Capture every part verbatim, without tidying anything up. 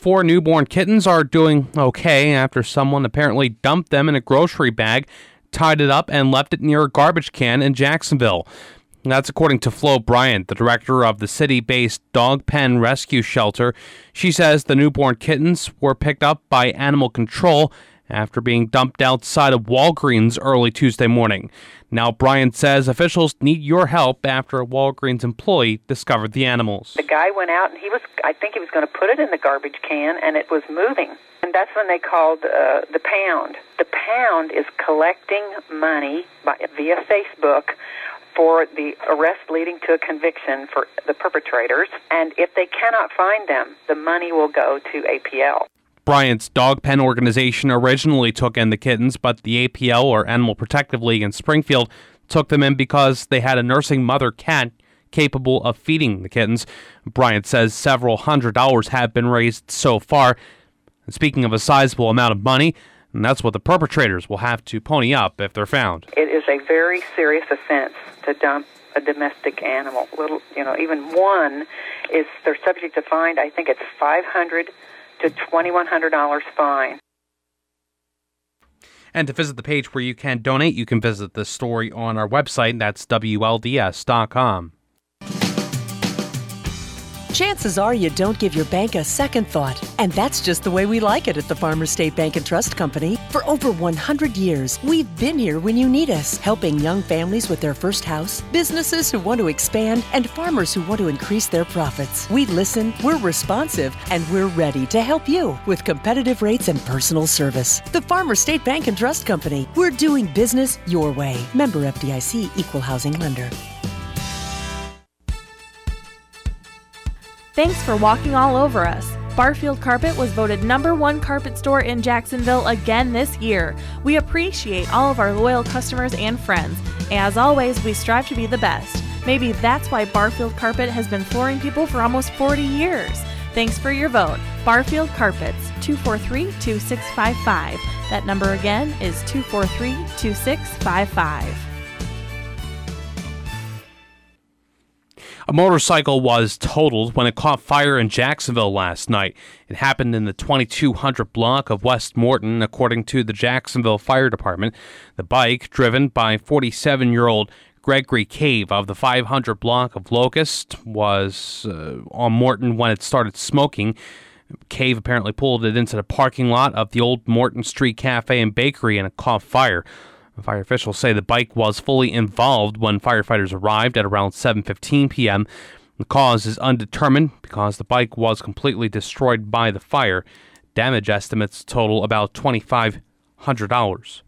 Four newborn kittens are doing okay after someone apparently dumped them in a grocery bag, tied it up, and left it near a garbage can in Jacksonville. That's according to Flo Bryant, the director of the city-based Dog Pen Rescue Shelter. She says the newborn kittens were picked up by animal control after being dumped outside of Walgreens early Tuesday morning. Now, Bryant says officials need your help after a Walgreens employee discovered the animals. The guy went out and he was, I think he was going to put it in the garbage can, and it was moving. And that's when they called uh, the Pound. The Pound is collecting money by, via Facebook for the arrest leading to a conviction for the perpetrators. And if they cannot find them, the money will go to A P L. Bryant's Dog Pen organization originally took in the kittens, but the A P L, or Animal Protective League in Springfield, took them in because they had a nursing mother cat capable of feeding the kittens. Bryant says several hundred dollars have been raised so far. And speaking of a sizable amount of money, and that's what the perpetrators will have to pony up if they're found. It is a very serious offense to dump a domestic animal. Little, you know, even one is they're subject to fine. I think it's five hundred dollars to twenty-one hundred dollars fine. And to visit the page where you can donate, you can visit this story on our website. That's W L D S dot com. Chances are you don't give your bank a second thought. And that's just the way we like it at the Farmers State Bank and Trust Company. For over one hundred years, we've been here when you need us, helping young families with their first house, businesses who want to expand, and farmers who want to increase their profits. We listen, we're responsive, and we're ready to help you with competitive rates and personal service. The Farmers State Bank and Trust Company. We're doing business your way. Member F D I C, Equal Housing Lender. Thanks for walking all over us. Barfield Carpet was voted number one carpet store in Jacksonville again this year. We appreciate all of our loyal customers and friends. As always, we strive to be the best. Maybe that's why Barfield Carpet has been flooring people for almost forty years. Thanks for your vote. Barfield Carpets, two four three, two six five five. That number again is two four three, two six five five. A motorcycle was totaled when it caught fire in Jacksonville last night. It happened in the twenty-two hundred block of West Morton, according to the Jacksonville Fire Department. The bike, driven by forty-seven-year-old Gregory Cave of the five hundred block of Locust, was uh, on Morton when it started smoking. Cave apparently pulled it into the parking lot of the old Morton Street Cafe and Bakery, and it caught fire. Fire officials say the bike was fully involved when firefighters arrived at around seven fifteen p.m. The cause is undetermined because the bike was completely destroyed by the fire. Damage estimates total about twenty-five hundred dollars.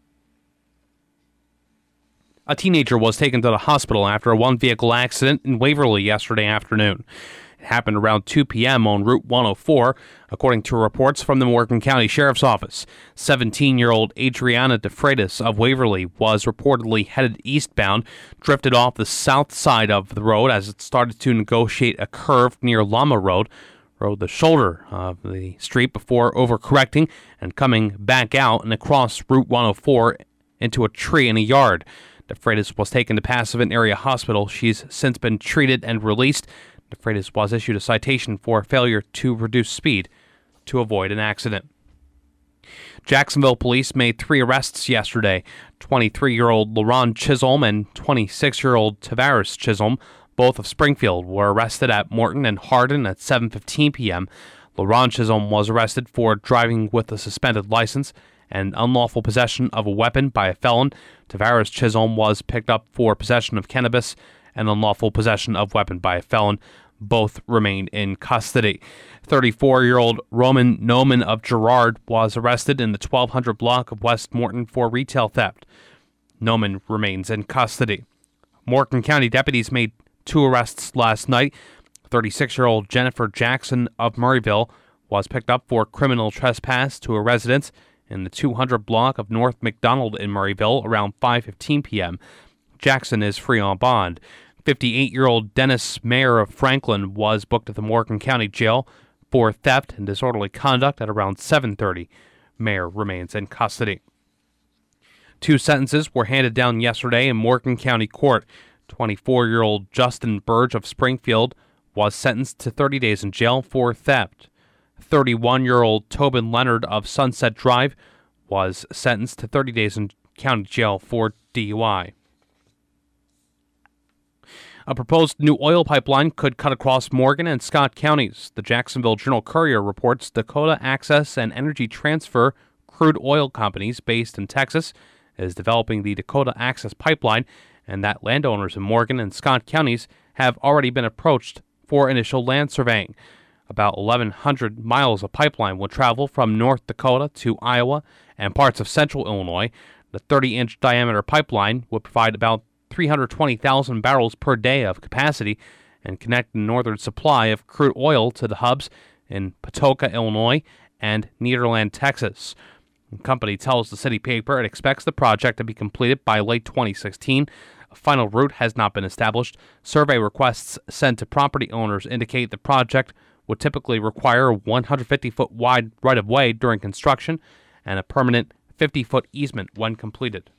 A teenager was taken to the hospital after a one-vehicle accident in Waverly yesterday afternoon. It happened around two p.m. on Route one oh four, according to reports from the Morgan County Sheriff's Office. seventeen-year-old Adriana DeFreitas of Waverly was reportedly headed eastbound, drifted off the south side of the road as it started to negotiate a curve near Llama Road, rode the shoulder of the street before overcorrecting and coming back out and across Route one oh four into a tree in a yard. DeFreitas was taken to Passavant Area Hospital. She's since been treated and released. DeFreitas was issued a citation for failure to reduce speed to avoid an accident. Jacksonville police made three arrests yesterday. twenty-three-year-old LaRon Chisholm and twenty-six-year-old Tavares Chisholm, both of Springfield, were arrested at Morton and Hardin at seven fifteen p.m. LaRon Chisholm was arrested for driving with a suspended license and unlawful possession of a weapon by a felon. Tavares Chisholm was picked up for possession of cannabis and unlawful possession of weapon by a felon. Both remain in custody. thirty-four-year-old Roman Noman of Girard was arrested in the twelve hundred block of West Morton for retail theft. Noman remains in custody. Morgan County deputies made two arrests last night. thirty-six-year-old Jennifer Jackson of Murrayville was picked up for criminal trespass to a residence in the two hundred block of North McDonald in Murrayville around five fifteen p.m. Jackson is free on bond. fifty-eight-year-old Dennis Mayer of Franklin was booked at the Morgan County Jail for theft and disorderly conduct at around seven thirty. Mayer remains in custody. Two sentences were handed down yesterday in Morgan County Court. twenty-four-year-old Justin Burge of Springfield was sentenced to thirty days in jail for theft. thirty-one-year-old Tobin Leonard of Sunset Drive was sentenced to thirty days in county jail for D U I. A proposed new oil pipeline could cut across Morgan and Scott counties. The Jacksonville Journal-Courier reports Dakota Access and Energy Transfer crude oil companies based in Texas is developing the Dakota Access Pipeline, and that landowners in Morgan and Scott counties have already been approached for initial land surveying. About eleven hundred miles of pipeline will travel from North Dakota to Iowa and parts of central Illinois. The thirty-inch diameter pipeline will provide about three hundred twenty thousand barrels per day of capacity and connect the northern supply of crude oil to the hubs in Patoka, Illinois, and Nederland, Texas. The company tells the city paper it expects the project to be completed by late twenty sixteen. A final route has not been established. Survey requests sent to property owners indicate the project would typically require a one hundred fifty foot wide right-of-way during construction and a permanent fifty foot easement when completed.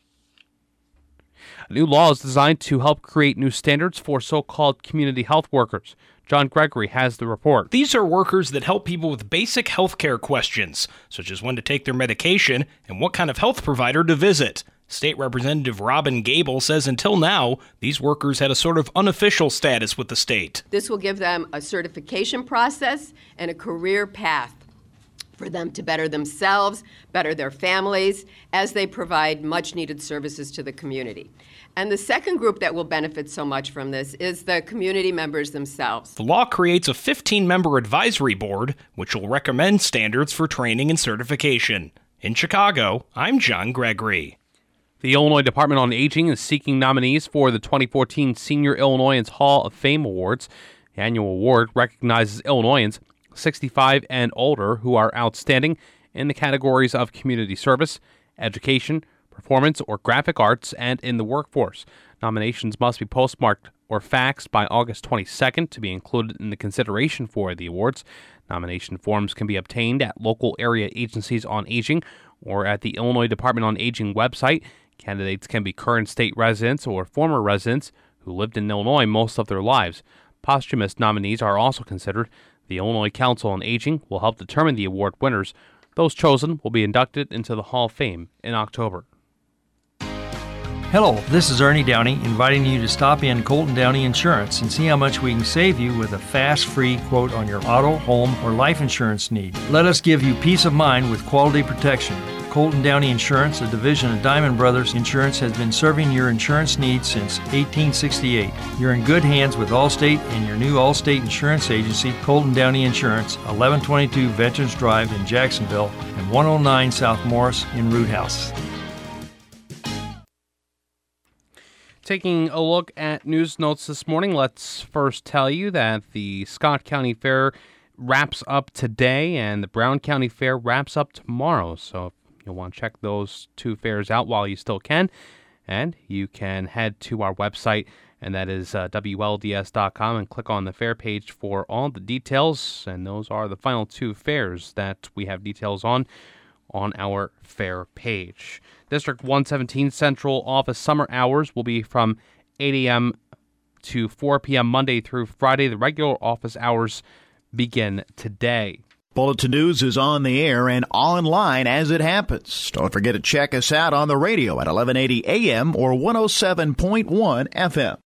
A new law is designed to help create new standards for so-called community health workers. John Gregory has the report. These are workers that help people with basic health care questions, such as when to take their medication and what kind of health provider to visit. State Representative Robin Gable says until now, these workers had a sort of unofficial status with the state. This will give them a certification process and a career path for them to better themselves, better their families, as they provide much-needed services to the community. And the second group that will benefit so much from this is the community members themselves. The law creates a fifteen-member advisory board, which will recommend standards for training and certification. In Chicago, I'm John Gregory. The Illinois Department on Aging is seeking nominees for the twenty fourteen Senior Illinoisans Hall of Fame Awards. The annual award recognizes Illinoisans sixty-five and older who are outstanding in the categories of community service, education, performance or graphic arts, and in the workforce. Nominations must be postmarked or faxed by August twenty-second to be included in the consideration for the awards. Nomination forms can be obtained at local area agencies on aging or at the Illinois Department on Aging website. Candidates can be current state residents or former residents who lived in Illinois most of their lives. Posthumous nominees are also considered. The Illinois Council on Aging will help determine the award winners. Those chosen will be inducted into the Hall of Fame in October. Hello, this is Ernie Downey inviting you to stop in Colton Downey Insurance and see how much we can save you with a fast, free quote on your auto, home, or life insurance need. Let us give you peace of mind with quality protection. Colton Downey Insurance, a division of Diamond Brothers Insurance, has been serving your insurance needs since eighteen sixty-eight. You're in good hands with Allstate and your new Allstate Insurance Agency, Colton Downey Insurance, eleven twenty-two Veterans Drive in Jacksonville and one oh nine South Morris in Root House. Taking a look at news notes this morning, let's first tell you that the Scott County Fair wraps up today and the Brown County Fair wraps up tomorrow. So if you'll want to check those two fairs out while you still can, and you can head to our website, and that is uh, W L D S dot com, and click on the fair page for all the details. And those are the final two fairs that we have details on on our fair page. District one seventeen Central Office summer hours will be from eight a.m. to four p.m. Monday through Friday. The regular office hours begin today. Bulletin News is on the air and online as it happens. Don't forget to check us out on the radio at eleven eighty a.m. or one oh seven point one F M.